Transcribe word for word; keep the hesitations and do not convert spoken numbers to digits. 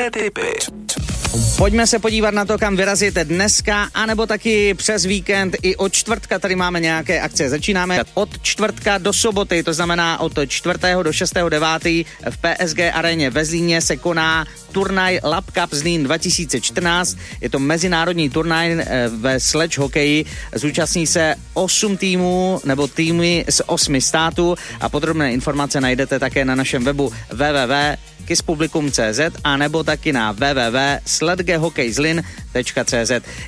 Hokejové tipy. Pojďme se podívat na to, kam vyrazit dneska, anebo taky přes víkend. I od čtvrtka tady máme nějaké akce. Začínáme od čtvrtka do soboty, to znamená od čtvrtého do šestého devátého v P S G aréně ve Zlíně se koná turnaj Lab Cup Zlín dva tisíce čtrnáct. Je to mezinárodní turnaj ve sledge hokeji. Zúčastní se osm týmů nebo týmy z osmi států a podrobné informace najdete také na našem webu w w w tečka kispublikum tečka cz a nebo taky na w w w tečka sledgehokejzlin tečka cz.